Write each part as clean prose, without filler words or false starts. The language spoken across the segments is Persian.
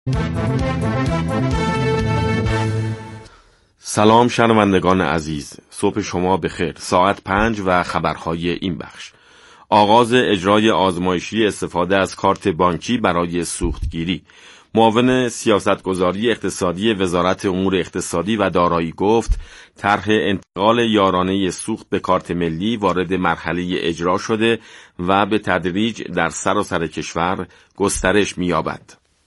سلام شنوندگان عزیز، صبح شما بخیر. ساعت 5 و خبرهای این بخش. آغاز اجرای آزمایشی استفاده از کارت بانکی برای سوختگیری. معاون سیاستگذاری اقتصادی وزارت امور اقتصادی و دارایی گفت طرح انتقال یارانه سوخت به کارت ملی وارد مرحله اجرا شده و به تدریج در سراسر کشور گسترش می‌یابد.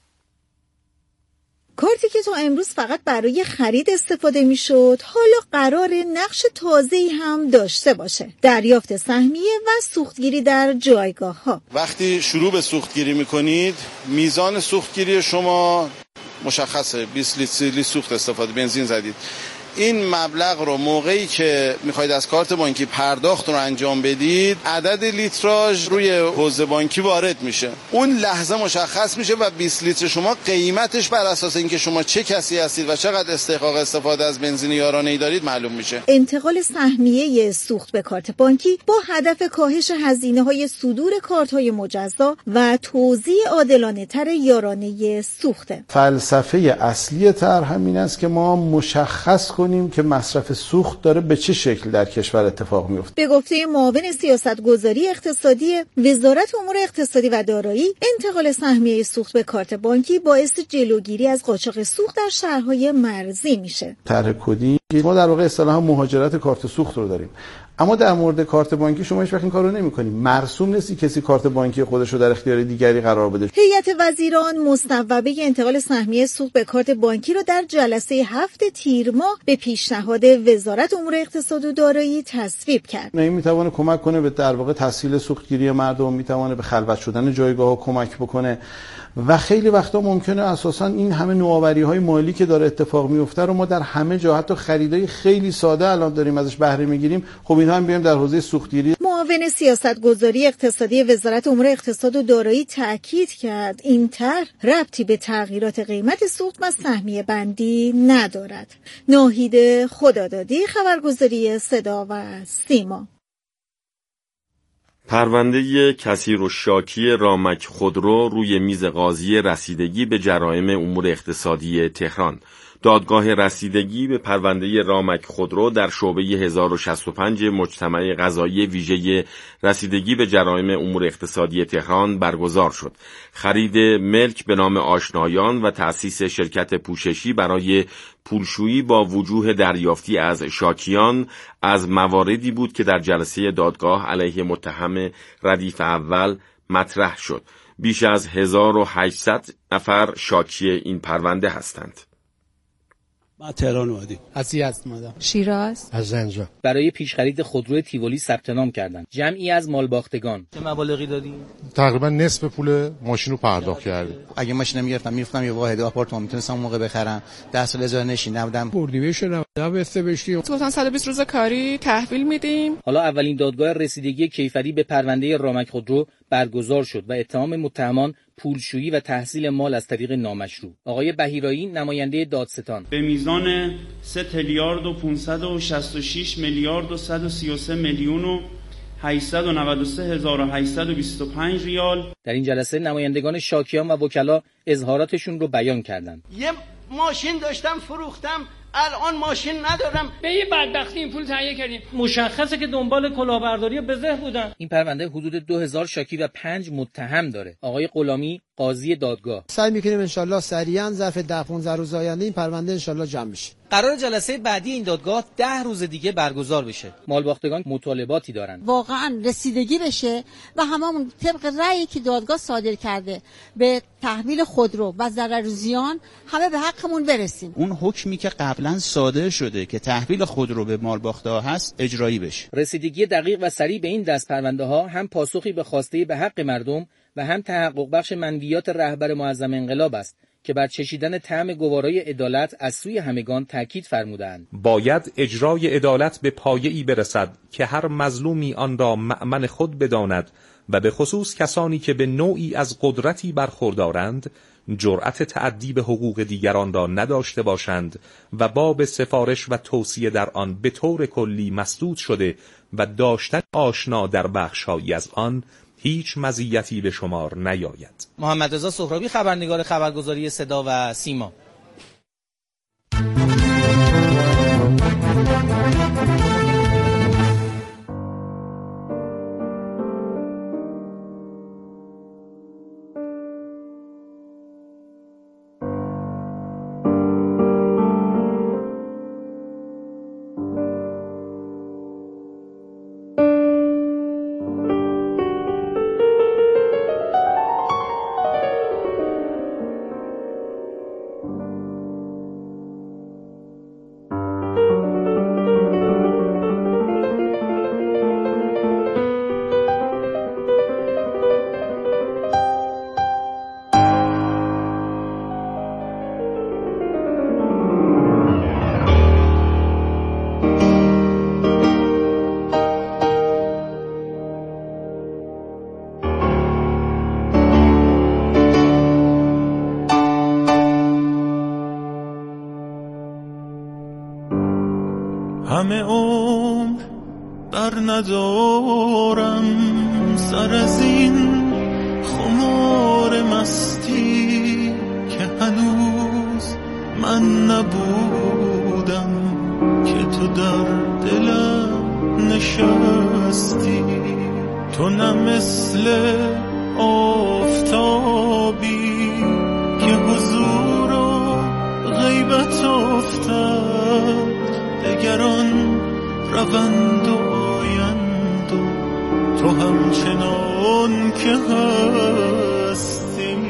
کارتی که تا امروز فقط برای خرید استفاده میشد، حالا قرار نقش تازه‌ای هم داشته باشه: دریافت سهمیه و سوختگیری در جایگاه‌ها. وقتی شروع به سوختگیری میکنید، میزان سوختگیری شما مشخصه. 20 لیتر 30 لیتر سوخت استفاده بنزین زدید. این مبلغ رو موقعی که میخواید از کارت بانکی پرداخت رو انجام بدید، عدد لیتراژ روی حوزه بانکی وارد میشه. اون لحظه مشخص میشه و 20 لیتر شما قیمتش بر اساس اینکه شما چه کسی هستید و چقدر استحقاق استفاده از بنزین یارانه‌ای دارید معلوم میشه. انتقال سهمیه سوخت به کارت بانکی با هدف کاهش هزینه‌های صدور کارت‌های مجزا و توزیع عادلانه‌تر یارانه سوخته. فلسفه اصلی طرح همین است که ما مشخص کنیم که مصرف سوخت داره به چه شکل در کشور اتفاق میفته. به گفته معاون سیاستگذاری اقتصادی وزارت امور اقتصادی و دارایی، انتقال سهمیه سوخت به کارت بانکی باعث جلوگیری از قاچاق سوخت در شهرهای مرزی میشه. طرح کدی ما در واقع اصطلاحا مهاجرت کارت سوخت رو داریم، اما در مورد کارت بانکی شما هیچ وقت این کارو نمی‌کنید. مرسوم نیست کسی کارت بانکی خودش رو در اختیار دیگری قرار بده. هیئت وزیران مصوبه انتقال سهمیه سوخت به کارت بانکی رو در جلسه 7 تیر ماه به پیشنهاد وزارت امور اقتصاد و دارایی تصویب کرد. این میتونه کمک کنه به در واقع تسهیل سوختگیری مردم، میتونه به خلوت شدن جایگاه‌ها کمک بکنه و خیلی وقتا ممکنه اساسا این همه نوآوری‌های مالی که داره اتفاق میفته رو ما در همه جا، حتی خریدای خیلی ساده الان داریم ازش بهره میگیریم، خب اینها هم بیایم در حوزه سوختگیری. معاون سیاستگذاری اقتصادی وزارت امور اقتصاد و دارایی تاکید کرد این طرح ربطی به تغییرات قیمت سوخت و سهمیه بندی ندارد. ناهید خدادادی، خبرگزاری صدا و سیما. پرونده کثیرالشاکی رامک خودرو روی میز قاضی رسیدگی به جرایم امور اقتصادی تهران. دادگاه رسیدگی به پرونده رامک خودرو در شعبه 1065 مجتمع قضایی ویژه رسیدگی به جرایم امور اقتصادی تهران برگزار شد. خرید ملک به نام آشنایان و تأسیس شرکت پوششی برای پولشویی با وجوه دریافتی از شاکیان از مواردی بود که در جلسه دادگاه علیه متهم ردیف اول مطرح شد. بیش از 1800 نفر شاکی این پرونده هستند. ما تهران اومدیم. از یزد اومدم. شیراز. از زنجان. برای پیشخرید خودرو تیولی ثبت نام کردند. جمعی از مالباختگان. چه مبالغی دادی؟ تقریبا نصف پول ماشین رو پرداخت کردیم. اگه ماشین می‌گرفتم یه واحد آپارتمان میتونستم اون موقع بخرم. 10 سال اجاره نشین نبودم. اردیبهشت 90 استبشتی. گفتن 120 روز کاری تحویل میدیم. حالا اولین دادگاه رسیدگی کیفری به پرونده رامک خودرو برگزار شد و اتهام متهمان پولشویی و تحصیل مال از طریق نامشروع. آقای بهیرایی نماینده دادستان به میزان 3 تریلیارد و 566 میلیارد و 133 میلیون و 893,825 ریال در این جلسه نمایندگان شاکیان و وکلا اظهاراتشون رو بیان کردند. یه ماشین داشتم فروختم، الان ماشین ندارم. به یه بدبختی این پول تهیه کردیم. مشخصه که دنبال کلاهبرداری بزه بودن. این پرونده حدود 2000 شاکی و 5 متهم داره. آقای غلامی قاضی دادگاه: سعی می‌کنیم ان شاءالله سریعا ظرف 10-15 روز آینده این پرونده ان شاءالله جمع بشه. قرار جلسه بعدی این دادگاه 10 روز دیگه برگزار بشه. مالباختگان مطالباتی دارن واقعا رسیدگی بشه و هممون طبق رأیی که دادگاه صادر کرده به تحویل خودرو و ضرر و زیان همه به حقمون برسیم. اون حکمی که قبلا صادر شده که تحویل خودرو به مالباخته‌ها هست اجرایی بشه. رسیدگی دقیق و سریع به این دست پرونده ها هم پاسخی به خواسته به حق مردم و هم تحقق بخش منویات رهبر معظم انقلاب است که بر چشیدن طعم گوارای عدالت از سوی همگان تاکید فرمودند. باید اجرای عدالت به پایه‌ای برسد که هر مظلومی آن را مأمن خود بداند و به خصوص کسانی که به نوعی از قدرتی برخوردارند جرأت تعدی به حقوق دیگران را نداشته باشند و باب سفارش و توصیه در آن به طور کلی مسدود شده و داشتن آشنا در بخش‌هایی از آن هیچ مزیتی به شمار نیاید. محمد رضا سهرابی، خبرنگار خبرگزاری صدا و سیما. همه عمر بر ندارم سر از این خمار مستی که هنوز من نبودم که تو در دلم نشستی. تو نه مثل آفتابی که حضور و غیبت افتد، دگران روند و آیند و تو همچنان که هستی.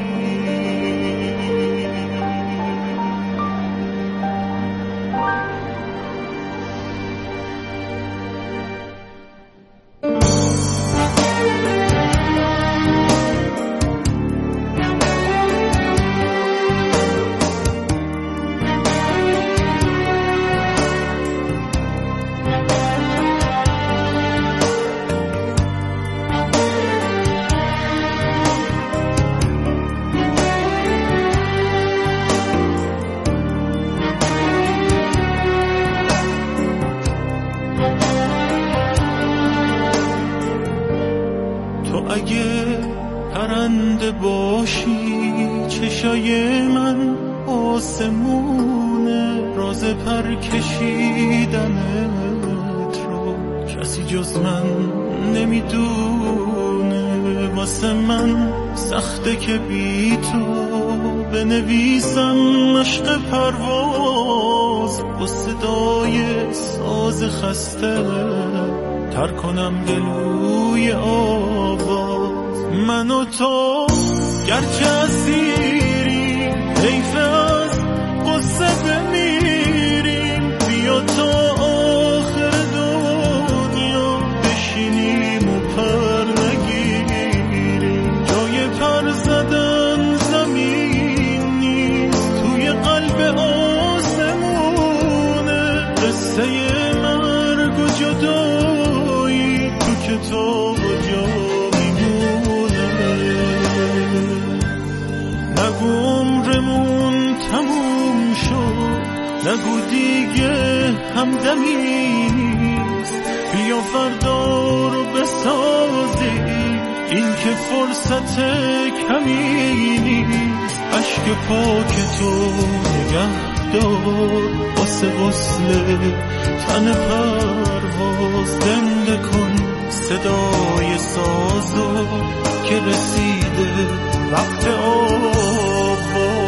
اگه پرنده باشی چشای من آسمونه، راز پر کشیدنت رو کسی جز من نمیدونه. واسه من سخته که بی تو بنویسم مشق پرواز، با صدای ساز خسته تر کنم گلوی آواز. من و تو گرچه اسیریم، حیف از قصه بمیریم. بیا تا آخر دنیا بشینیم و پر نگیریم. جای پر زدن زمین نیست، توی قلب آسمونه. قصه مرگ و جدایی تو کتاب و جا میمونه. نگو عمرمون تموم شد، نگو دیگه همدمی نیست. بیا فردا رو بسازیم، این که فرصت کمی نیست. عشق پاک تو نگه دار واسه غسل تن پرواز. زنده کن صدای سازو که رسیده وقت آواز.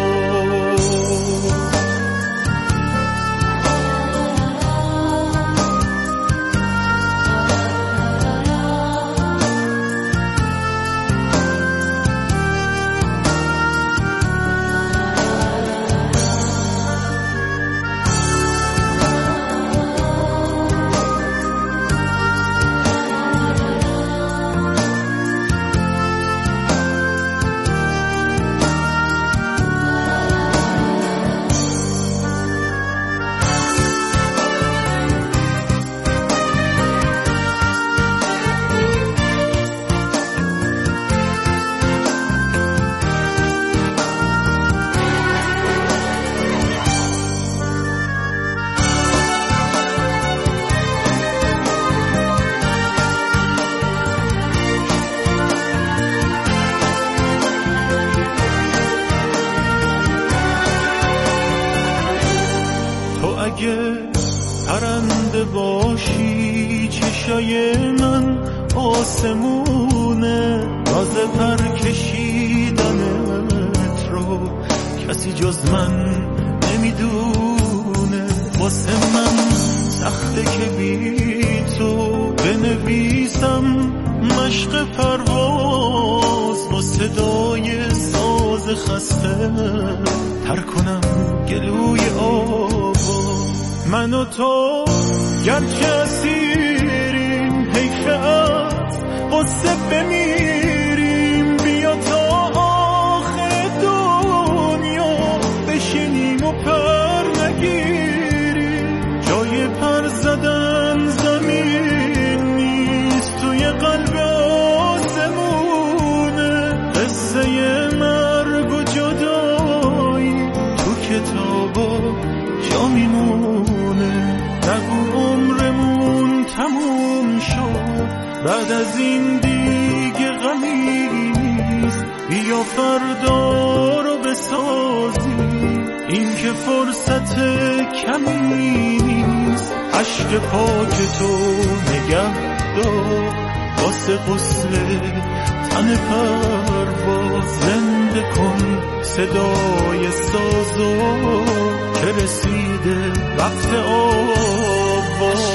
اگه پرنده باشی چشای من آسمونه، راز پر کشیدنت رو کسی جز من نمیدونه. واسه من سخته که بی تو بنویسم مشق پرواز، با صدای ساز خسته تر کنم گلوی آواز. من و تو گرچه اسیریم، حیف از قصه بمیریم. بیا تا آخر دنیا بشینیم و پر نگیریم. جای پر زدن زمین نیست، توی قلب آسمونه. قصه مرگ و جدایی تو کتابا جا میمونه. نگو عمرمون تموم شد، بعد از این دیگه غمی نیست. بیا فردا رو بسازیم، این که فرصت کمی نیست. عشق پاک تو نگه دار واسه غسل تن پرواز. زنده کن صدای سازو که رسیده وقت آواز.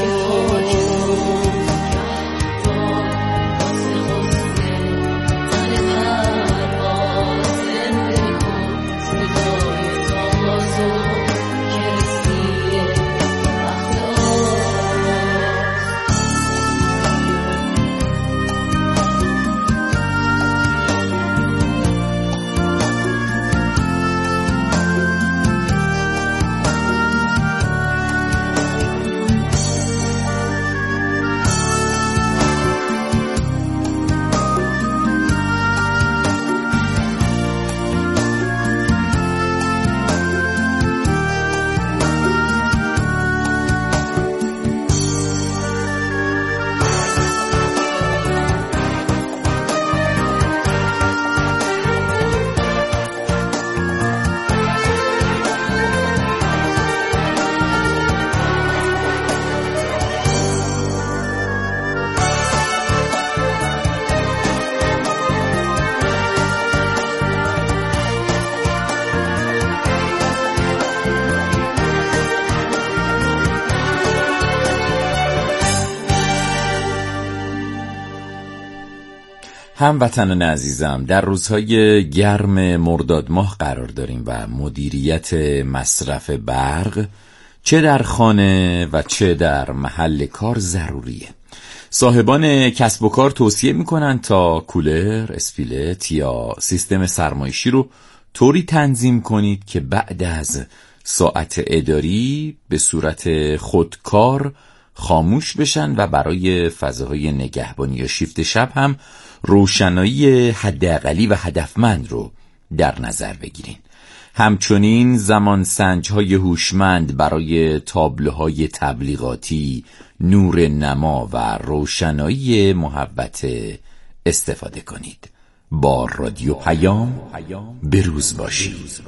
هموطنان عزیزم، در روزهای گرم مرداد ماه قرار داریم و مدیریت مصرف برق چه در خانه و چه در محل کار ضروریه. صاحبان کسب و کار توصیه میکنن تا کولر، اسپیلت یا سیستم سرمایشی رو طوری تنظیم کنید که بعد از ساعت اداری به صورت خودکار خاموش بشن و برای فضاهای نگهبانی یا شیفت شب هم روشنایی حداقلی و هدفمند رو در نظر بگیرین. همچنین زمان سنج‌های هوشمند برای تابلوهای تبلیغاتی، نور نما و روشنایی محوطه استفاده کنید. با رادیو پیام بروز باشید.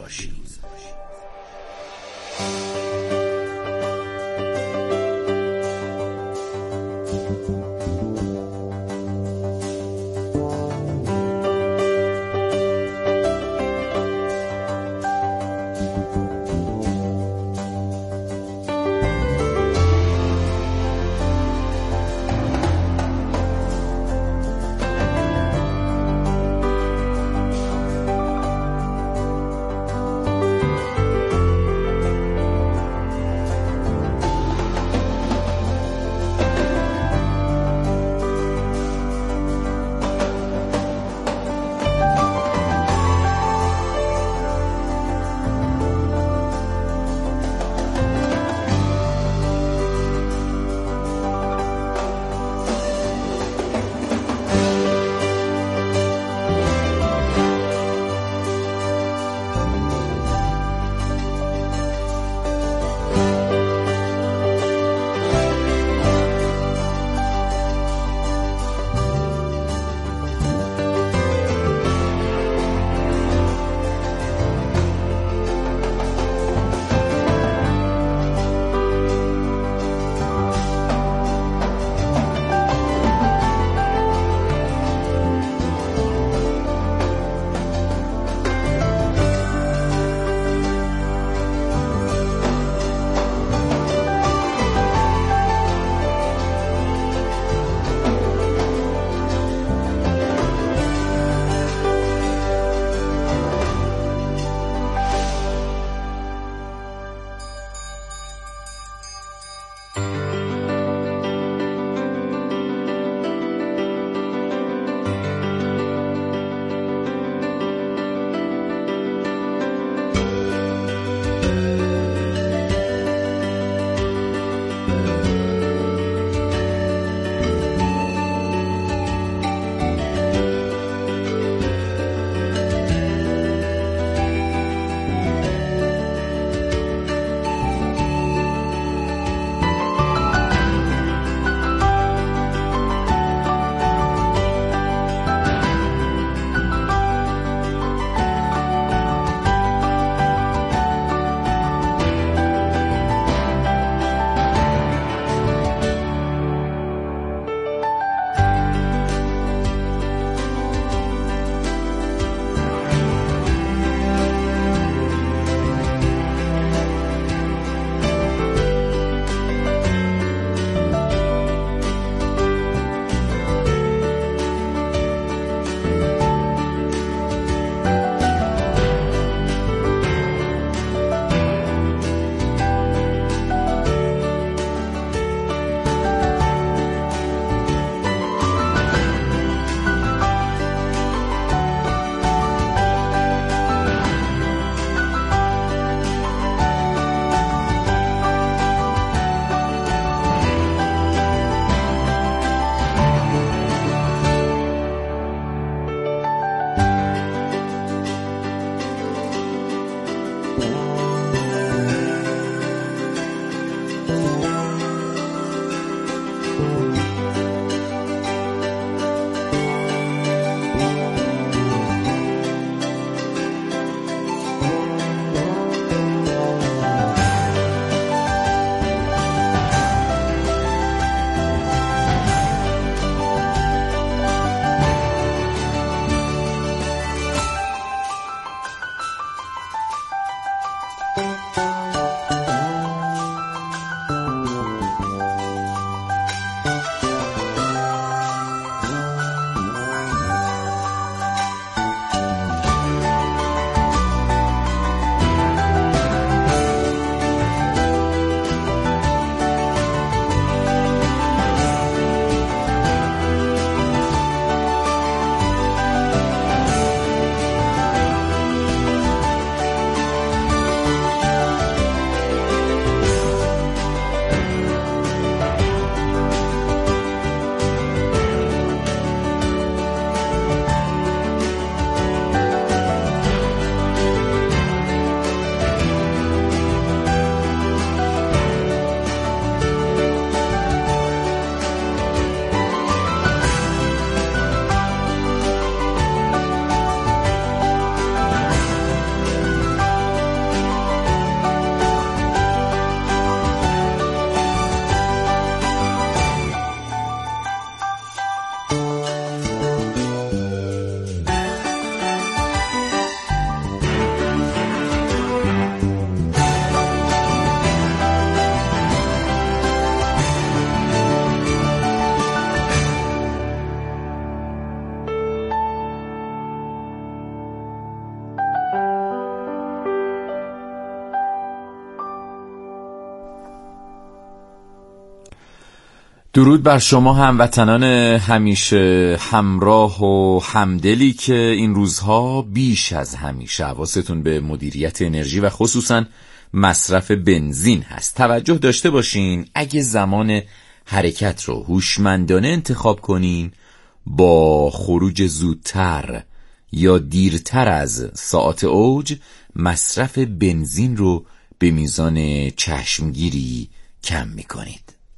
درود بر شما هموطنان همیشه همراه و همدلی که این روزها بیش از همیشه حواستون به مدیریت انرژی و خصوصا مصرف بنزین هست. توجه داشته باشین اگه زمان حرکت رو هوشمندانه انتخاب کنین، با خروج زودتر یا دیرتر از ساعت اوج مصرف بنزین رو به میزان چشمگیری کم میکنید.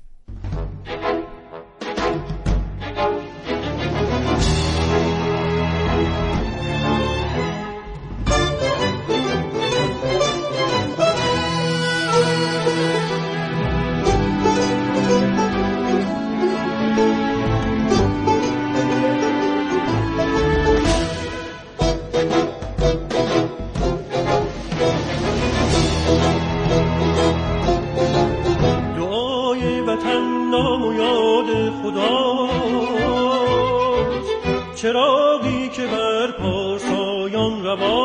چراغی که بر پارسایان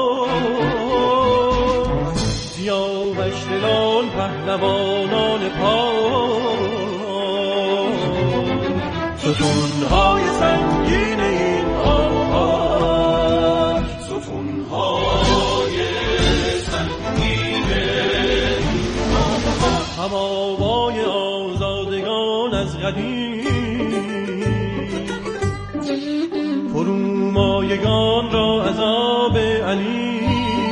رواست، سیاوش دلان پهلوانان پاس، ستونهای سنگین این آواز، ستونهای سنگین این آواز، هم آوای آزادگان از قدیم، فرومایگان را عذاب علی،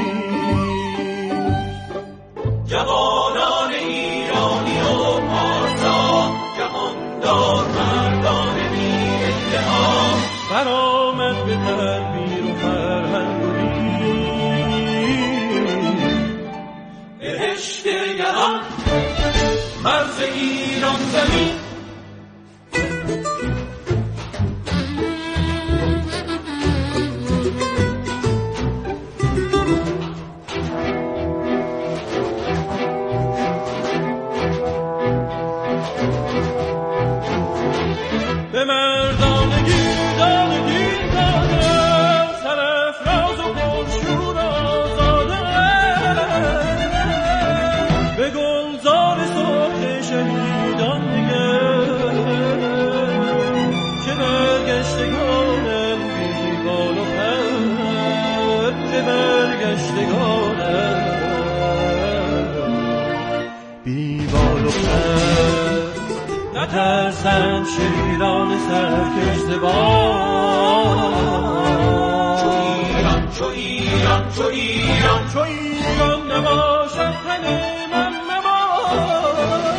جوانان ایرانی و پارسا، جهاندار مردان بی‌ادعا، برآمد به تدبیر و فرهنگ و دین، بهشت گران مرز ایران زمین. نترسند شیران سرکشته باد، چو ایران چو ایران چو ایران چو ایران نباشد تن من مباد.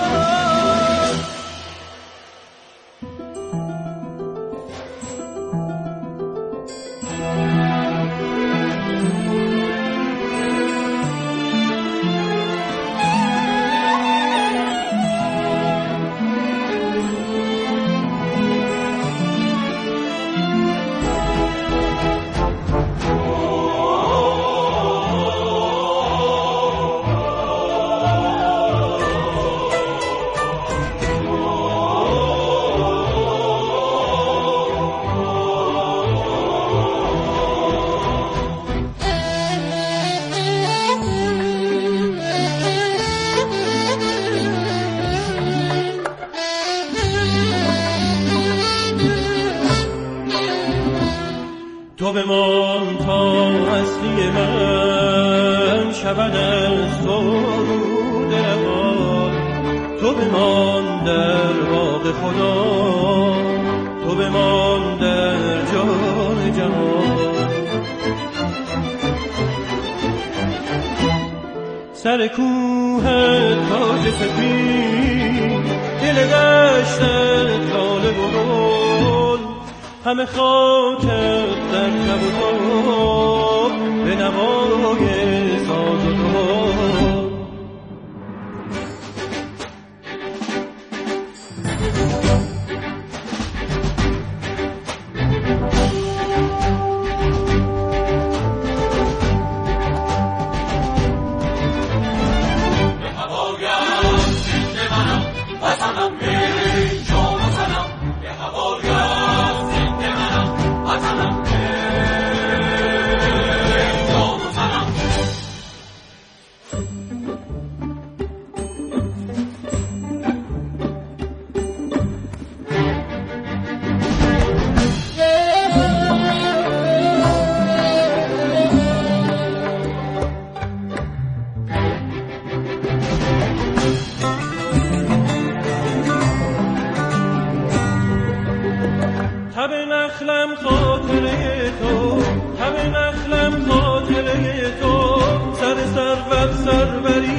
تو بمان تا هستی من شود از تو رود روان، تو بمان در باغ خدا، تو بمان در جان جهان. سر کوه تاج سپید، دل دشتت لاله و گل، همه خاکت در لب و تاب به نوای ساز و دل.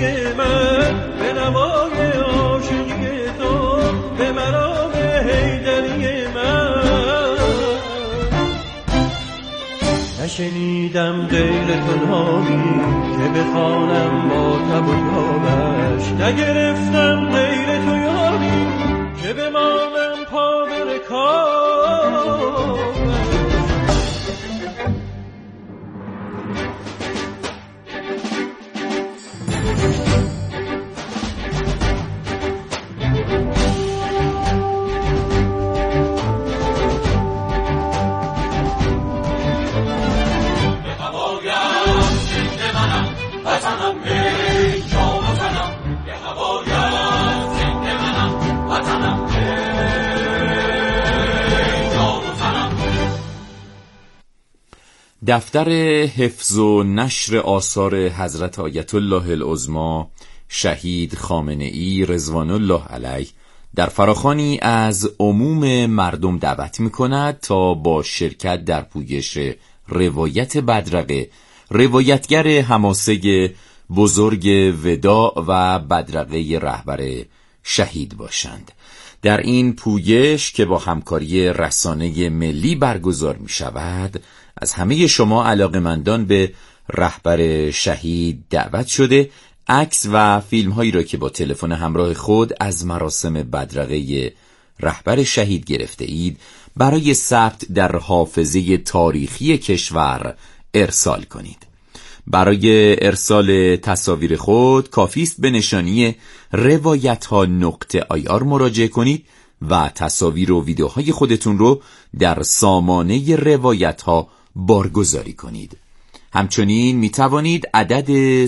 زندگی من به نوای عاشقی تو به مرام حیدری من. نشنیدم غیر تو نامی که بخوانم با تب و تابش، نگرفتم غیر تو یاری که بمانم پا به رکابش. دفتر حفظ و نشر آثار حضرت آیت الله العظمی شهید خامنه‌ای رضوان الله علیه در فراخوانی از عموم مردم دعوت می‌کند تا با شرکت در پویش روایت بدرقه، روایتگر حماسه بزرگ وداع و بدرقه رهبر شهید باشند. در این پویش که با همکاری رسانه ملی برگزار می شود، از همه شما علاقه‌مندان به رهبر شهید دعوت شده عکس و فیلم هایی را که با تلفن همراه خود از مراسم بدرقه رهبر شهید گرفته اید برای ثبت در حافظه تاریخی کشور ارسال کنید. برای ارسال تصاویر خود کافی است به نشانی روایتها.ir مراجعه کنید و تصاویر و ویدیوهای خودتون رو در سامانه روایتها بارگذاری کنید. همچنین می توانید عدد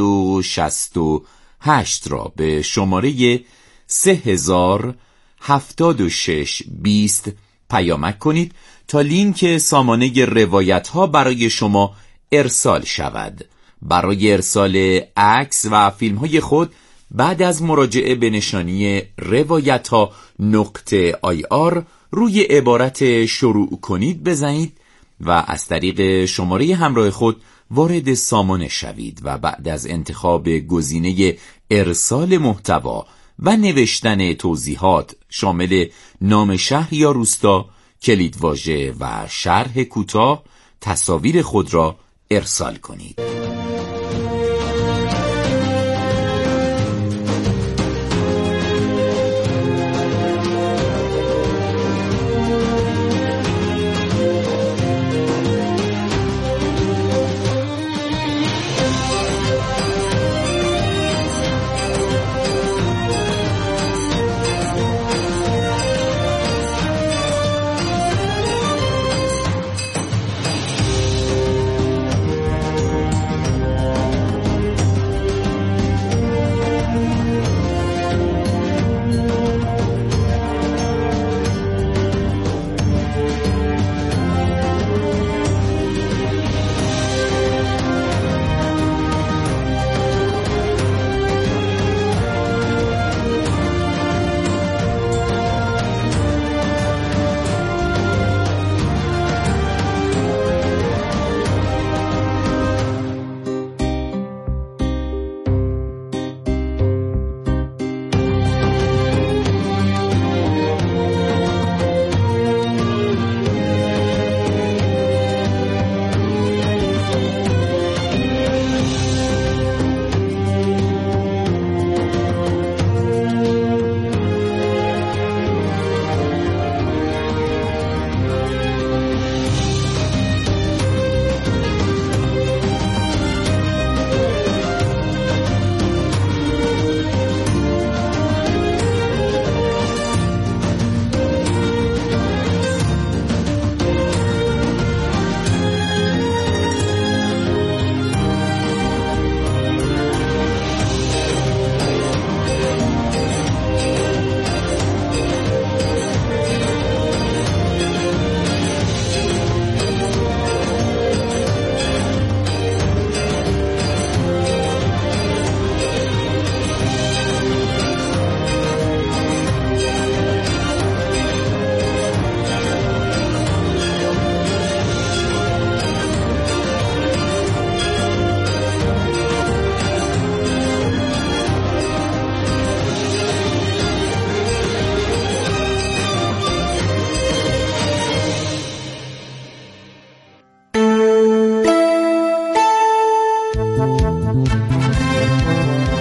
168 را به شماره 307620 پیامک کنید تا لینک سامانه روایتها برای شما ارسال شود. برای ارسال عکس و فیلم های خود بعد از مراجعه به نشانی روایتها.ir روی عبارت شروع کنید بزنید و از طریق شماره همراه خود وارد سامانه شوید و بعد از انتخاب گزینه ارسال محتوا و نوشتن توضیحات شامل نام شهر یا روستا، کلیدواژه و شرح کوتاه تصاویر خود را ارسال کنید.